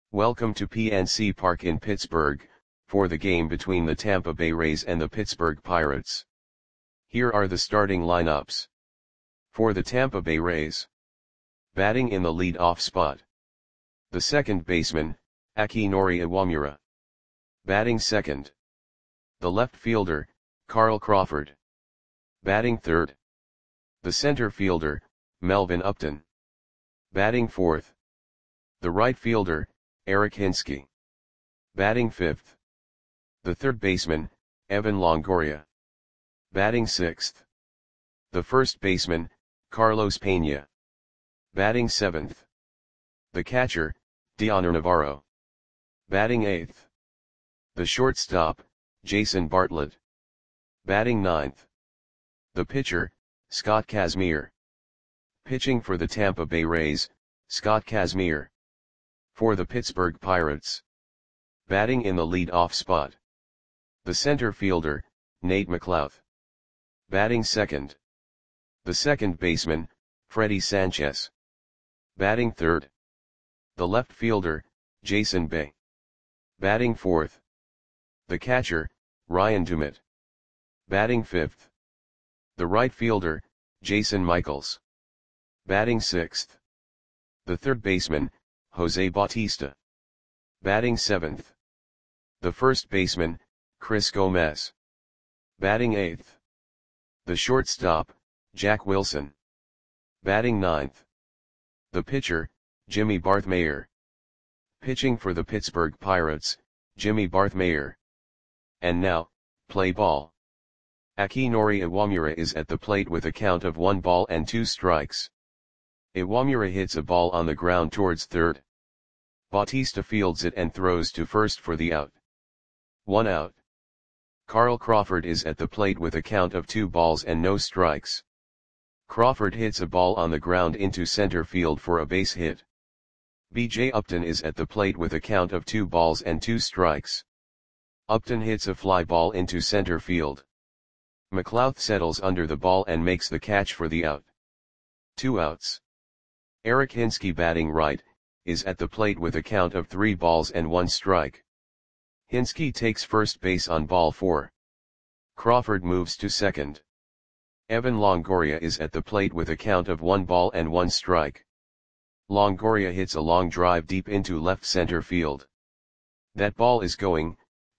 Welcome to PNC Park in Pittsburgh, for the game between the Tampa Bay Rays and the Pittsburgh Pirates. Here are the starting lineups. For the Tampa Bay Rays. Batting in the lead-off spot. The second baseman, Akinori Iwamura. Batting second. The left fielder, Carl Crawford. Batting third. The center fielder, Melvin Upton. Batting fourth. The right fielder, Eric Hinske. Batting fifth. The third baseman, Evan Longoria. Batting sixth. The first baseman, Carlos Pena. Batting seventh. The catcher, Dioner Navarro. Batting eighth. The shortstop, Jason Bartlett. Batting ninth. The pitcher, Scott Kazmir. Pitching for the Tampa Bay Rays, Scott Kazmir. For the Pittsburgh Pirates. Batting in the lead-off spot. The center fielder, Nate McLouth. Batting second. The second baseman, Freddie Sanchez. Batting third. The left fielder, Jason Bay. Batting fourth. The catcher, Ryan Dumit. Batting fifth. The right fielder, Jason Michaels. Batting sixth. The third baseman, Jose Bautista. Batting seventh. The first baseman, Chris Gomez. Batting eighth. The shortstop, Jack Wilson. Batting ninth. The pitcher, Jimmy Barthmeyer. Pitching for the Pittsburgh Pirates, Jimmy Barthmeyer. And now, play ball. Akinori Iwamura is at the plate with a count of 1 ball and 2 strikes. Iwamura hits a ball on the ground towards third. Bautista fields it and throws to first for the out. 1 out. Carl Crawford is at the plate with a count of 2 balls and no strikes. Crawford hits a ball on the ground into center field for a base hit. B.J. Upton is at the plate with a count of 2 balls and 2 strikes. Upton hits a fly ball into center field. McLouth settles under the ball and makes the catch for the out. 2 outs. Eric Hinske, batting right, is at the plate with a count of 3 balls and 1 strike. Hinske takes first base on ball 4. Crawford moves to second. Evan Longoria is at the plate with a count of 1 ball and 1 strike. Longoria hits a long drive deep into left center field. That ball is gone.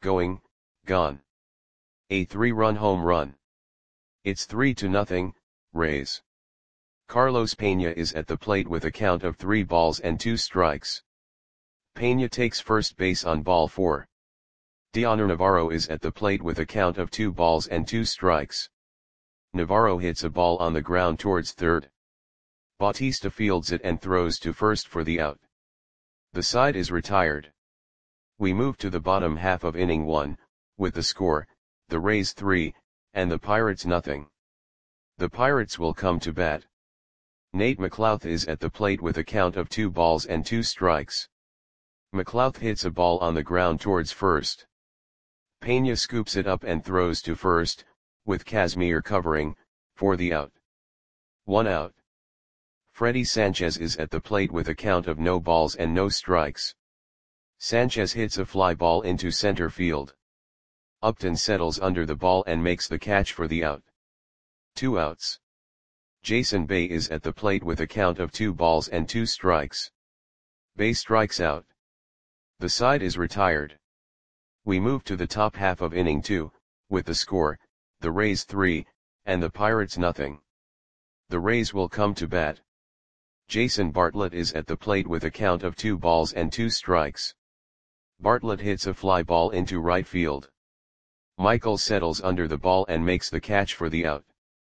A 3-run home run. It's 3-0, Rays. Carlos Pena is at the plate with a count of 3 balls and 2 strikes. Pena takes first base on ball 4. Dioner Navarro is at the plate with a count of 2 balls and 2 strikes. Navarro hits a ball on the ground towards third. Bautista fields it and throws to first for the out. The side is retired. We move to the bottom half of inning 1, with the score, the Rays 3, and the Pirates nothing. The Pirates will come to bat. Nate McLouth is at the plate with a count of 2 balls and 2 strikes. McLouth hits a ball on the ground towards first. Pena scoops it up and throws to first, with Kazmir covering, for the out. 1 out. Freddie Sanchez is at the plate with a count of no balls and no strikes. Sanchez hits a fly ball into center field. Upton settles under the ball and makes the catch for the out. 2 outs. Jason Bay is at the plate with a count of 2 balls and 2 strikes. Bay strikes out. The side is retired. We move to the top half of inning 2, with the score, the Rays 3, and the Pirates nothing. The Rays will come to bat. Jason Bartlett is at the plate with a count of 2 balls and 2 strikes. Bartlett hits a fly ball into right field. Michael settles under the ball and makes the catch for the out.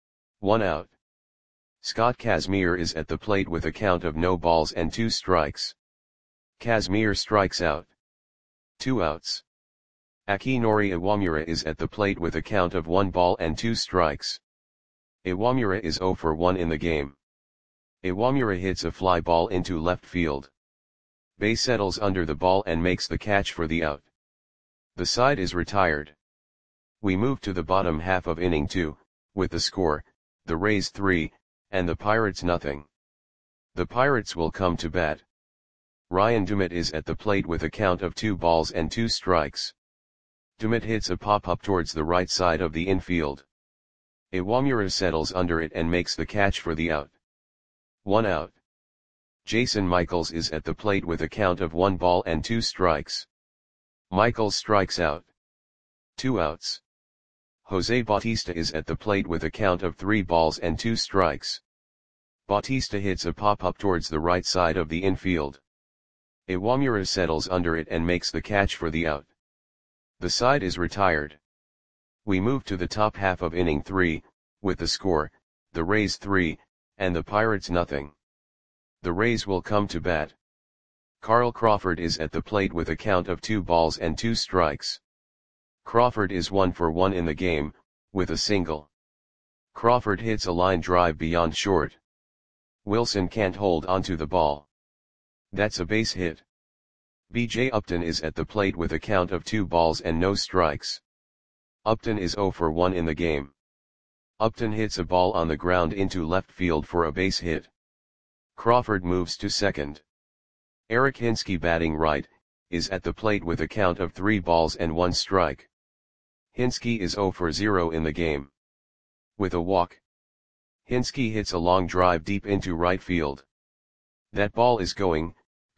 1 out. Scott Kazmir is at the plate with a count of no balls and 2 strikes. Kazmir strikes out. 2 outs. Akinori Iwamura is at the plate with a count of 1 ball and 2 strikes. Iwamura is 0 for 1 in the game. Iwamura hits a fly ball into left field. Bay settles under the ball and makes the catch for the out. The side is retired. We move to the bottom half of inning 2, with the score, the Rays 3, and the Pirates nothing. The Pirates will come to bat. Ryan Dumit is at the plate with a count of 2 balls and 2 strikes. Dumit hits a pop-up towards the right side of the infield. Iwamura settles under it and makes the catch for the out. 1 out. Jason Michaels is at the plate with a count of 1 ball and 2 strikes. Michaels strikes out. 2 outs. Jose Bautista is at the plate with a count of 3 balls and 2 strikes. Bautista hits a pop-up towards the right side of the infield. Iwamura settles under it and makes the catch for the out. The side is retired. We move to the top half of inning 3, with the score, the Rays 3, and the Pirates nothing. The Rays will come to bat. Carl Crawford is at the plate with a count of 2 balls and 2 strikes. Crawford is 1 for 1 in the game, with a single. Crawford hits a line drive beyond short. Wilson can't hold onto the ball. That's a base hit. B.J. Upton is at the plate with a count of 2 balls and no strikes. Upton is 0 for 1 in the game. Upton hits a ball on the ground into left field for a base hit. Crawford moves to second. Eric Hinske, batting right, is at the plate with a count of 3 balls and 1 strike. Hinske is 0 for 0 in the game. With a walk, Hinske hits a long drive deep into right field. That ball is gone.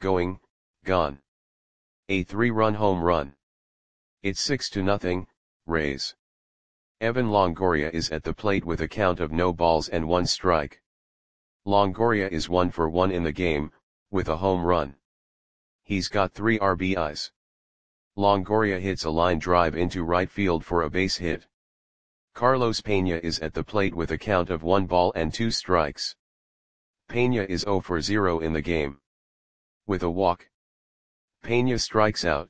A 3-run home run. It's 6-0, Rays. Evan Longoria is at the plate with a count of no balls and 1 strike. Longoria is 1 for 1 in the game, with a home run. He's got 3 RBIs. Longoria hits a line drive into right field for a base hit. Carlos Pena is at the plate with a count of 1 ball and 2 strikes. Pena is 0 for 0 in the game. With a walk, Pena strikes out.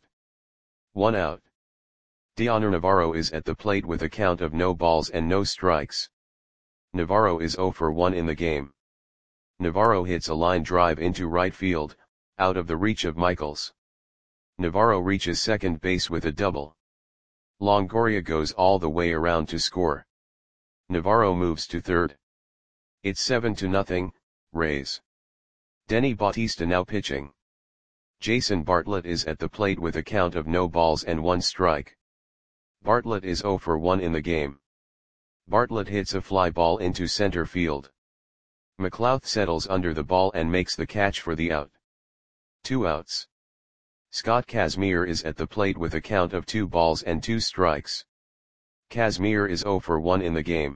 1 out. Dioner Navarro is at the plate with a count of no balls and no strikes. Navarro is 0 for 1 in the game. Navarro hits a line drive into right field, out of the reach of Michaels. Navarro reaches second base with a double. Longoria goes all the way around to score. Navarro moves to third. It's 7-0, Rays. Denny Bautista now pitching. Jason Bartlett is at the plate with a count of no balls and 1 strike. Bartlett is 0 for 1 in the game. Bartlett hits a fly ball into center field. McLouth settles under the ball and makes the catch for the out. 2 outs. Scott Kazmir is at the plate with a count of 2 balls and 2 strikes. Kazmir is 0 for 1 in the game.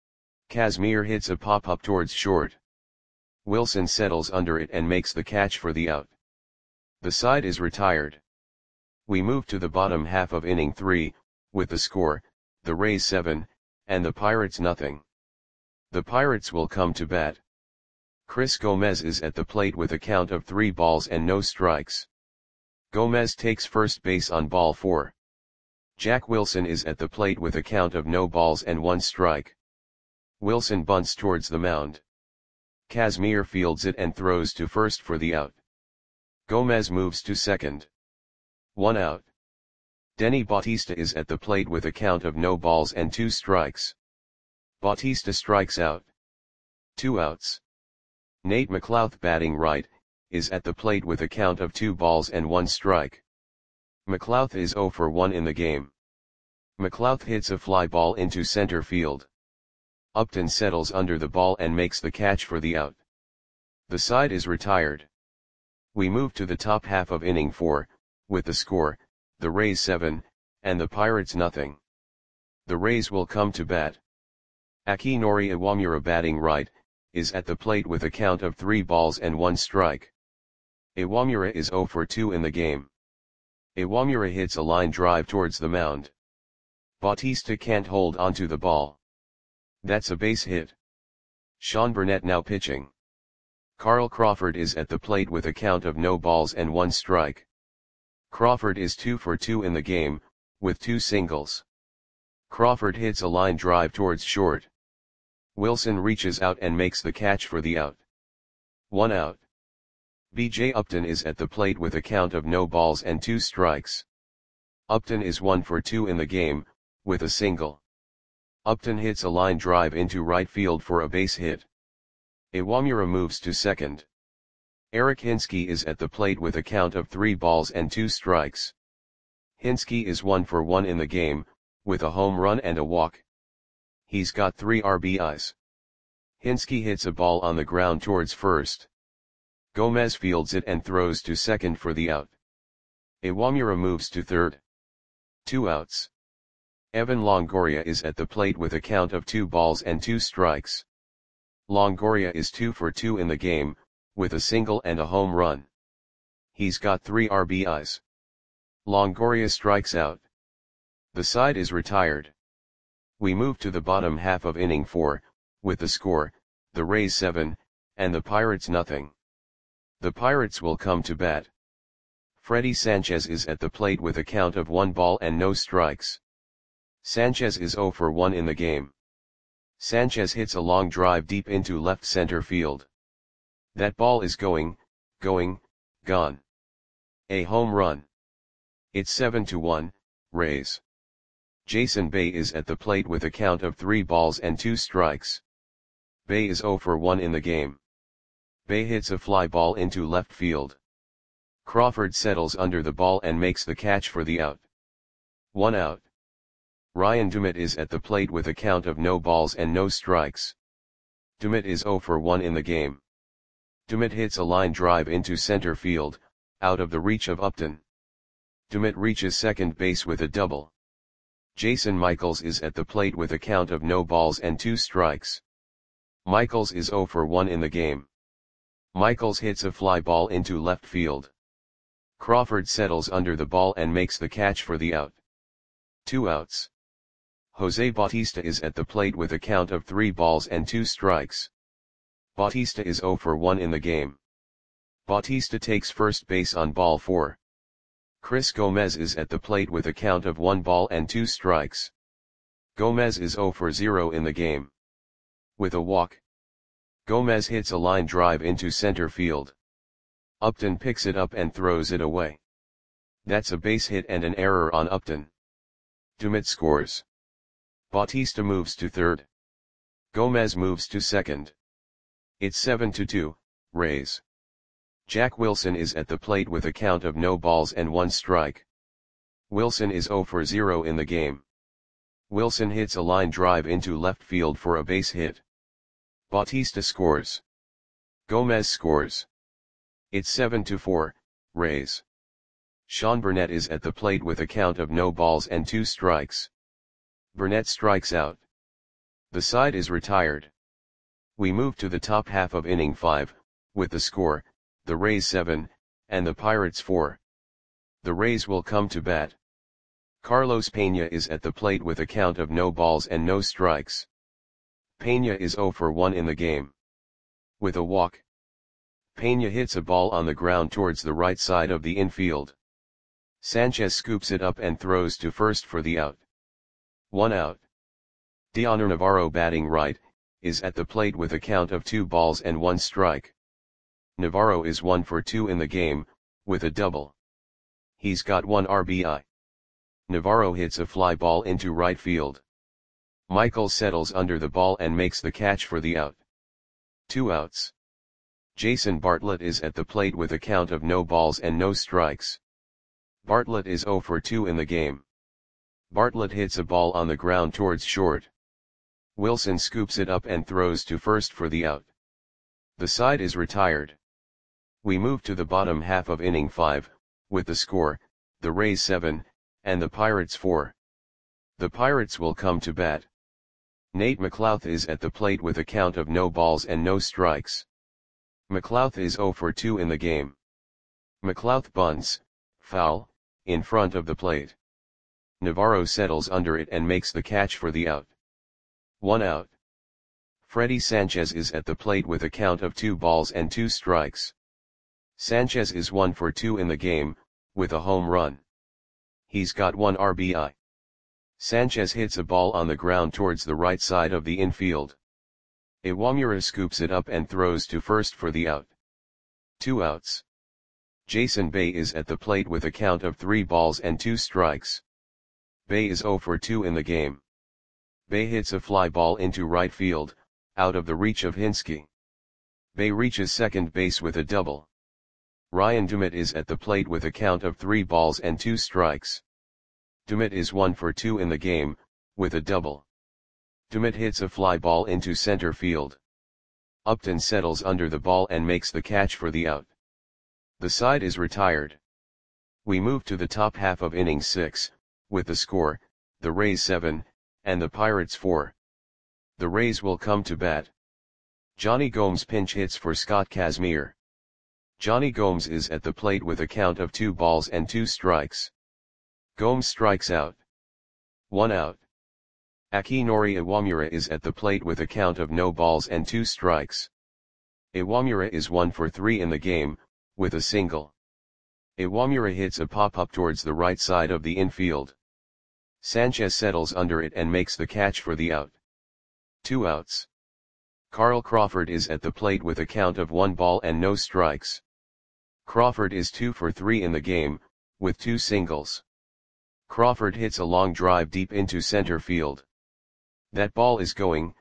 Kazmir hits a pop-up towards short. Wilson settles under it and makes the catch for the out. The side is retired. We move to the bottom half of inning 3, with the score, the Rays 7, and the Pirates nothing. The Pirates will come to bat. Chris Gomez is at the plate with a count of 3 balls and no strikes. Gomez takes first base on ball 4. Jack Wilson is at the plate with a count of no balls and 1 strike. Wilson bunts towards the mound. Kazmir fields it and throws to first for the out. Gomez moves to second. 1 out. Denny Bautista is at the plate with a count of no balls and 2 strikes. Bautista strikes out. 2 outs. Nate McLouth, batting right, is at the plate with a count of 2 balls and 1 strike. McLouth is 0 for 1 in the game. McLouth hits a fly ball into center field. Upton settles under the ball and makes the catch for the out. The side is retired. We move to the top half of inning 4, with the score, the Rays 7, and the Pirates nothing. The Rays will come to bat. Akinori Iwamura, batting right, is at the plate with a count of 3 balls and 1 strike. Iwamura is 0 for 2 in the game. Iwamura hits a line drive towards the mound. Bautista can't hold onto the ball. That's a base hit. Sean Burnett now pitching. Carl Crawford is at the plate with a count of no balls and 1 strike. Crawford is 2 for 2 in the game, with 2 singles. Crawford hits a line drive towards short. Wilson reaches out and makes the catch for the out. 1 out. B.J. Upton is at the plate with a count of no balls and 2 strikes. Upton is 1 for 2 in the game, with a single. Upton hits a line drive into right field for a base hit. Iwamura moves to second. Eric Hinske is at the plate with a count of 3 balls and 2 strikes. Hinske is 1 for 1 in the game, with a home run and a walk. He's got 3 RBIs. Hinske hits a ball on the ground towards first. Gomez fields it and throws to second for the out. Iwamura moves to third. 2 outs. Evan Longoria is at the plate with a count of 2 balls and 2 strikes. Longoria is 2 for 2 in the game, with a single and a home run. He's got 3 RBIs. Longoria strikes out. The side is retired. We move to the bottom half of inning 4, with the score, the Rays 7, and the Pirates nothing. The Pirates will come to bat. Freddy Sanchez is at the plate with a count of 1 ball and no strikes. Sanchez is 0 for 1 in the game. Sanchez hits a long drive deep into left center field. That ball is gone. A home run. It's 7-1, Rays. Jason Bay is at the plate with a count of 3 balls and 2 strikes. Bay is 0 for 1 in the game. Bay hits a fly ball into left field. Crawford settles under the ball and makes the catch for the out. 1 out. Ryan Dumit is at the plate with a count of no balls and no strikes. Dumit is 0 for 1 in the game. Dumit hits a line drive into center field, out of the reach of Upton. Dumit reaches second base with a double. Jason Michaels is at the plate with a count of no balls and 2 strikes. Michaels is 0 for 1 in the game. Michaels hits a fly ball into left field. Crawford settles under the ball and makes the catch for the out. 2 outs. Jose Bautista is at the plate with a count of 3 balls and 2 strikes. Bautista is 0 for 1 in the game. Bautista takes first base on ball 4. Chris Gomez is at the plate with a count of 1 ball and 2 strikes. Gomez is 0 for 0 in the game. With a walk. Gomez hits a line drive into center field. Upton picks it up and throws it away. That's a base hit and an error on Upton. Dumit scores. Bautista moves to third. Gomez moves to second. It's 7-2, Rays. Jack Wilson is at the plate with a count of no balls and 1 strike. Wilson is 0 for 0 in the game. Wilson hits a line drive into left field for a base hit. Bautista scores. Gomez scores. It's 7-4, Rays. Sean Burnett is at the plate with a count of no balls and 2 strikes. Burnett strikes out. The side is retired. We move to the top half of inning 5, with the score, the Rays 7, and the Pirates 4. The Rays will come to bat. Carlos Pena is at the plate with a count of no balls and no strikes. Pena is 0 for 1 in the game. With a walk. Pena hits a ball on the ground towards the right side of the infield. Sanchez scoops it up and throws to first for the out. 1 out. Dioner Navarro, batting right, is at the plate with a count of 2 balls and 1 strike. Navarro is 1 for 2 in the game, with a double. He's got 1 RBI. Navarro hits a fly ball into right field. Michael settles under the ball and makes the catch for the out. 2 outs. Jason Bartlett is at the plate with a count of no balls and no strikes. Bartlett is 0 for 2 in the game. Bartlett hits a ball on the ground towards short. Wilson scoops it up and throws to first for the out. The side is retired. We move to the bottom half of inning 5, with the score, the Rays 7, and the Pirates 4. The Pirates will come to bat. Nate McLouth is at the plate with a count of no balls and no strikes. McLouth is 0 for 2 in the game. McLouth bunts, foul, in front of the plate. Navarro settles under it and makes the catch for the out. 1 out. Freddy Sanchez is at the plate with a count of 2 balls and 2 strikes. Sanchez is 1 for 2 in the game, with a home run. He's got 1 RBI. Sanchez hits a ball on the ground towards the right side of the infield. Iwamura scoops it up and throws to first for the out. 2 outs. Jason Bay is at the plate with a count of 3 balls and 2 strikes. Bay is 0 for 2 in the game. Bay hits a fly ball into right field, out of the reach of Hinske. Bay reaches second base with a double. Ryan Dumit is at the plate with a count of 3 balls and 2 strikes. Dumit is 1 for 2 in the game, with a double. Dumit hits a fly ball into center field. Upton settles under the ball and makes the catch for the out. The side is retired. We move to the top half of inning 6, with the score, the Rays 7, and the Pirates 4. The Rays will come to bat. Johnny Gomes pinch hits for Scott Kazmir. Johnny Gomes is at the plate with a count of 2 balls and 2 strikes. Gomes strikes out. 1 out. Akinori Iwamura is at the plate with a count of no balls and 2 strikes. Iwamura is 1 for 3 in the game, with a single. Iwamura hits a pop-up towards the right side of the infield. Sanchez settles under it and makes the catch for the out. 2 outs. Carl Crawford is at the plate with a count of 1 ball and no strikes. Crawford is 2 for 3 in the game, with 2 singles. Crawford hits a long drive deep into center field. That ball is gone.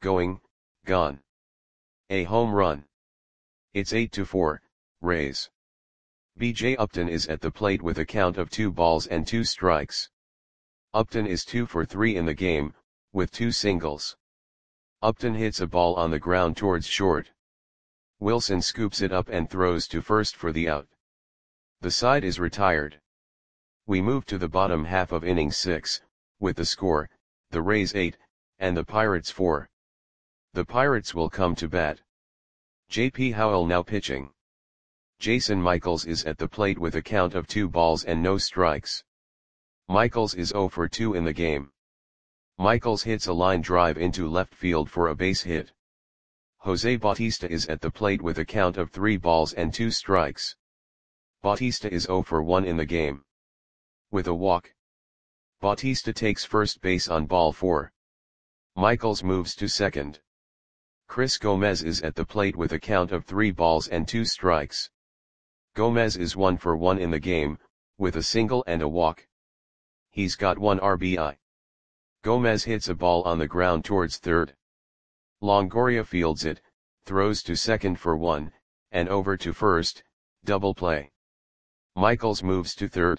A home run. It's 8-4, Rays. B.J. Upton is at the plate with a count of 2 balls and 2 strikes. Upton is 2 for 3 in the game, with 2 singles. Upton hits a ball on the ground towards short. Wilson scoops it up and throws to first for the out. The side is retired. We move to the bottom half of inning 6, with the score, the Rays 8, and the Pirates 4. The Pirates will come to bat. J.P. Howell now pitching. Jason Michaels is at the plate with a count of 2 balls and no strikes. Michaels is 0 for 2 in the game. Michaels hits a line drive into left field for a base hit. Jose Bautista is at the plate with a count of 3 balls and 2 strikes. Bautista is 0 for 1 in the game. With a walk. Bautista takes first base on ball 4. Michaels moves to second. Chris Gomez is at the plate with a count of 3 balls and 2 strikes. Gomez is 1 for 1 in the game, with a single and a walk. He's got 1 RBI. Gomez hits a ball on the ground towards third. Longoria fields it, throws to second for 1, and over to first, double play. Michaels moves to third.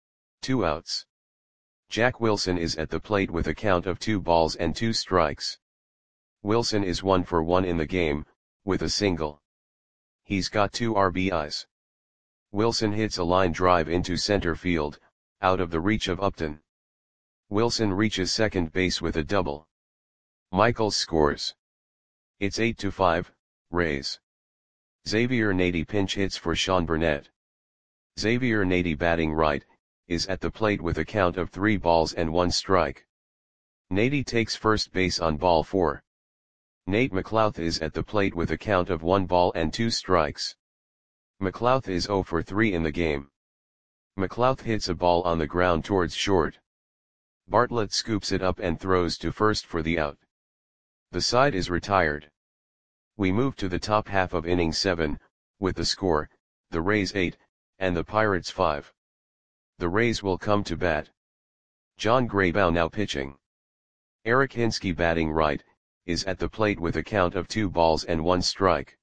2 outs. Jack Wilson is at the plate with a count of 2 balls and 2 strikes. Wilson is 1 for 1 in the game, with a single. He's got 2 RBIs. Wilson hits a line drive into center field, out of the reach of Upton. Wilson reaches second base with a double. Michaels scores. It's 8-5, Rays. Xavier Nady pinch hits for Sean Burnett. Xavier Nady batting right, is at the plate with a count of 3 balls and 1 strike. Nady takes first base on ball 4. Nate McLouth is at the plate with a count of 1 ball and 2 strikes. McLouth is 0 for 3 in the game. McLouth hits a ball on the ground towards short. Bartlett scoops it up and throws to first for the out. The side is retired. We move to the top half of inning 7, with the score, the Rays 8, and the Pirates 5. The Rays will come to bat. John Graybow now pitching. Eric Hinske batting right, is at the plate with a count of 2 balls and 1 strike.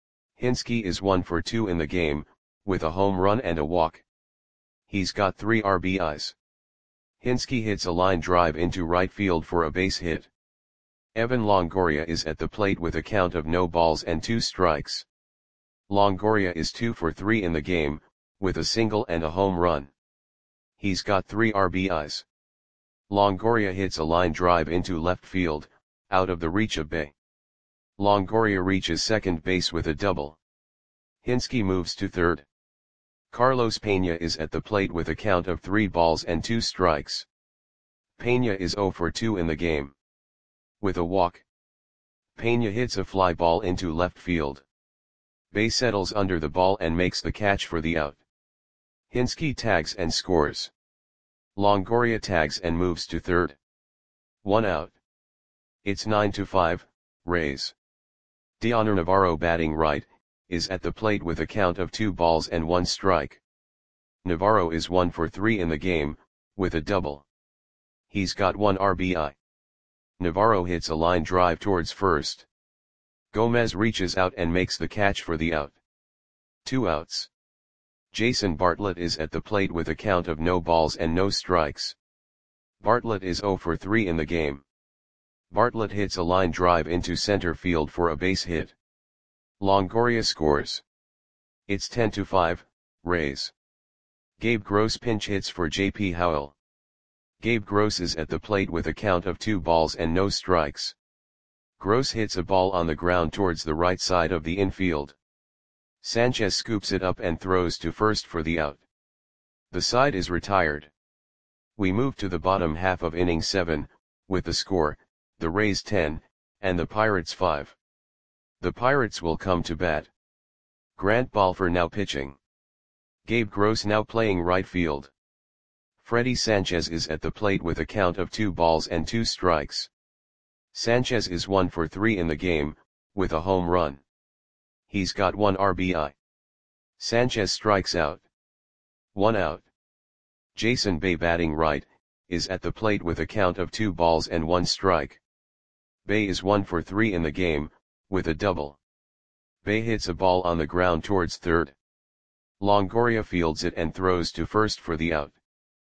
Hinske is 1 for 2 in the game, with a home run and a walk. He's got 3 RBIs. Hinske hits a line drive into right field for a base hit. Evan Longoria is at the plate with a count of no balls and 2 strikes. Longoria is 2 for 3 in the game, with a single and a home run. He's got 3 RBIs. Longoria hits a line drive into left field, out of the reach of Bay. Longoria reaches second base with a double. Hinske moves to third. Carlos Pena is at the plate with a count of 3 balls and 2 strikes. Pena is 0 for 2 in the game. With a walk. Pena hits a fly ball into left field. Bay settles under the ball and makes the catch for the out. Hinske tags and scores. Longoria tags and moves to third. 1 out. It's 9-5, Rays. Dioner Navarro batting right, is at the plate with a count of 2 balls and 1 strike. Navarro is 1 for 3 in the game, with a double. He's got 1 RBI. Navarro hits a line drive towards first. Gomez reaches out and makes the catch for the out. 2 outs. Jason Bartlett is at the plate with a count of no balls and no strikes. Bartlett is 0 for 3 in the game. Bartlett hits a line drive into center field for a base hit. Longoria scores. It's 10-5, Rays. Gabe Gross pinch hits for J.P. Howell. Gabe Gross is at the plate with a count of 2 balls and no strikes. Gross hits a ball on the ground towards the right side of the infield. Sanchez scoops it up and throws to first for the out. The side is retired. We move to the bottom half of inning 7, with the score, the Rays 10, and the Pirates 5. The Pirates will come to bat. Grant Balfour now pitching. Gabe Gross now playing right field. Freddie Sanchez is at the plate with a count of 2 balls and 2 strikes. Sanchez is 1 for 3 in the game, with a home run. He's got 1 RBI. Sanchez strikes out. 1 out. Jason Bay batting right, is at the plate with a count of 2 balls and 1 strike. Bay is 1 for 3 in the game, with a double. Bay hits a ball on the ground towards third. Longoria fields it and throws to first for the out.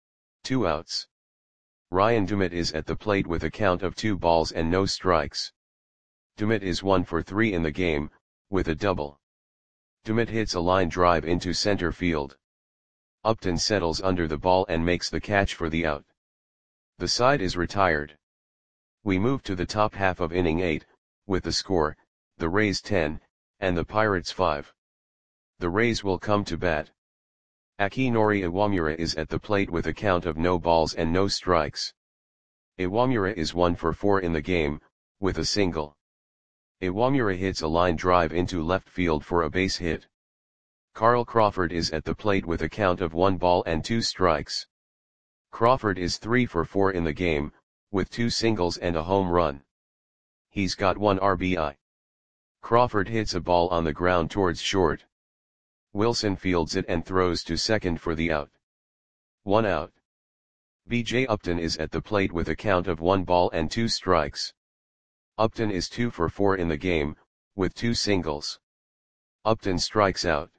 2 outs. Ryan Dumit is at the plate with a count of 2 balls and no strikes. Dumit is 1 for 3 in the game, with a double. Dumit hits a line drive into center field. Upton settles under the ball and makes the catch for the out. The side is retired. We move to the top half of inning 8, with the score, the Rays 10, and the Pirates 5. The Rays will come to bat. Akinori Iwamura is at the plate with a count of no balls and no strikes. Iwamura is 1 for 4 in the game, with a single. Iwamura hits a line drive into left field for a base hit. Carl Crawford is at the plate with a count of 1 ball and 2 strikes. Crawford is 3 for 4 in the game, with 2 singles and a home run. He's got 1 RBI. Crawford hits a ball on the ground towards short. Wilson fields it and throws to second for the out. 1 out. B.J. Upton is at the plate with a count of 1 ball and 2 strikes. Upton is 2 for 4 in the game, with 2 singles. Upton strikes out.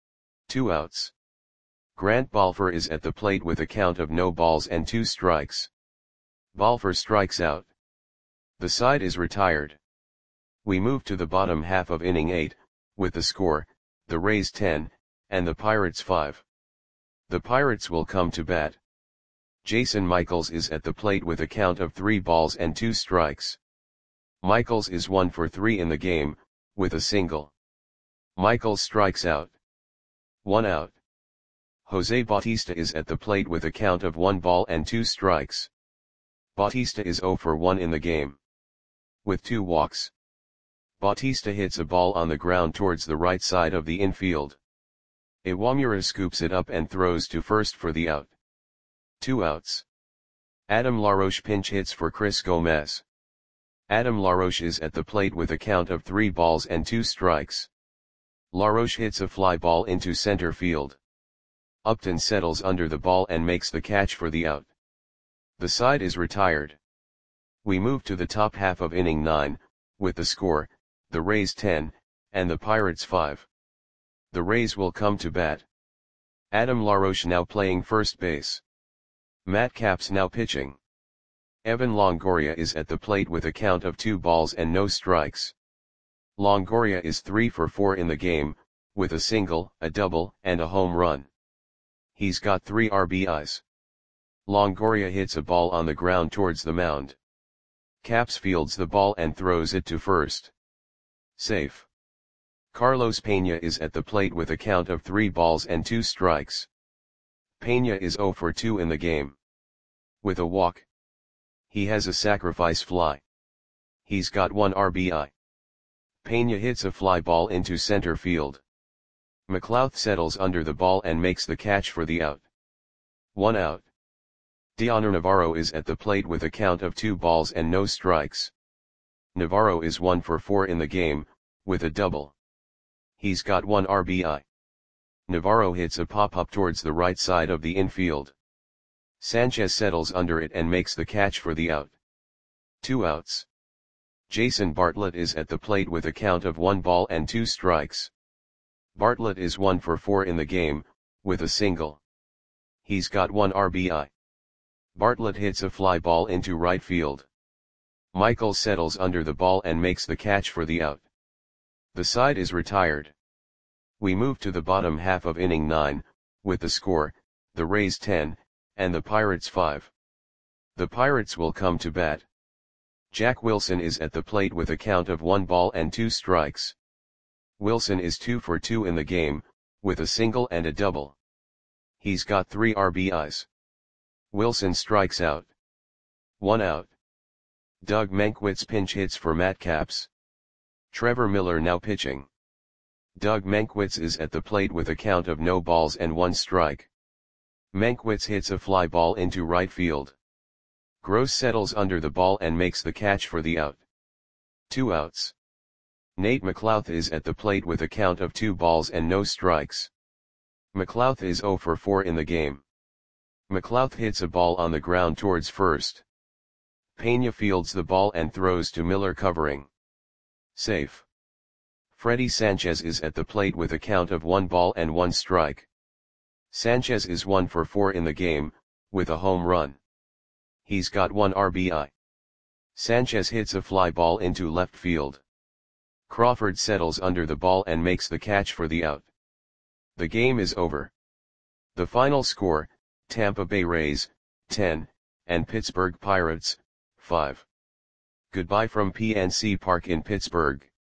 2 outs. Grant Balfour is at the plate with a count of no balls and 2 strikes. Balfour strikes out. The side is retired. We move to the bottom half of inning 8, with the score, the Rays 10, and the Pirates 5. The Pirates will come to bat. Jason Michaels is at the plate with a count of 3 balls and 2 strikes. Michaels is 1 for 3 in the game, with a single. Michaels strikes out. 1 out. Jose Bautista is at the plate with a count of 1 ball and 2 strikes. Bautista is 0 for 1 in the game, with 2 walks. Bautista hits a ball on the ground towards the right side of the infield. Iwamura scoops it up and throws to first for the out. 2 outs. Adam LaRoche pinch hits for Chris Gomez. Adam LaRoche is at the plate with a count of 3 balls and 2 strikes. LaRoche hits a fly ball into center field. Upton settles under the ball and makes the catch for the out. The side is retired. We move to the top half of inning 9, with the score, the Rays 10, and the Pirates 5. The Rays will come to bat. Adam LaRoche now playing first base. Matt Capps now pitching. Evan Longoria is at the plate with a count of 2 balls and no strikes. Longoria is 3 for 4 in the game, with a single, a double, and a home run. He's got 3 RBIs. Longoria hits a ball on the ground towards the mound. Capps fields the ball and throws it to first. Safe. Carlos Pena is at the plate with a count of 3 balls and 2 strikes. Pena is 0 for 2 in the game, with a walk. He has a sacrifice fly. He's got 1 RBI. Pena hits a fly ball into center field. McLouth settles under the ball and makes the catch for the out. 1 out. Dioner Navarro is at the plate with a count of 2 balls and no strikes. Navarro is 1 for 4 in the game, with a double. He's got 1 RBI. Navarro hits a pop-up towards the right side of the infield. Sanchez settles under it and makes the catch for the out. 2 outs. Jason Bartlett is at the plate with a count of 1 ball and 2 strikes. Bartlett is 1 for 4 in the game, with a single. He's got 1 RBI. Bartlett hits a fly ball into right field. Michael settles under the ball and makes the catch for the out. The side is retired. We move to the bottom half of inning 9, with the score, the Rays 10, and the Pirates 5. The Pirates will come to bat. Jack Wilson is at the plate with a count of 1 ball and 2 strikes. Wilson is 2 for 2 in the game, with a single and a double. He's got 3 RBIs. Wilson strikes out. 1 out. Doug Mankiewicz pinch hits for Matt Capps. Trevor Miller now pitching. Doug Mankiewicz is at the plate with a count of no balls and 1 strike. Mankiewicz hits a fly ball into right field. Gross settles under the ball and makes the catch for the out. 2 outs. Nate McLouth is at the plate with a count of 2 balls and no strikes. McLouth is 0 for 4 in the game. McLouth hits a ball on the ground towards first. Pena fields the ball and throws to Miller covering. Safe. Freddie Sanchez is at the plate with a count of 1 ball and 1 strike. Sanchez is 1 for 4 in the game, with a home run. He's got 1 RBI. Sanchez hits a fly ball into left field. Crawford settles under the ball and makes the catch for the out. The game is over. The final score, Tampa Bay Rays, 10, and Pittsburgh Pirates, 5. Goodbye from PNC Park in Pittsburgh.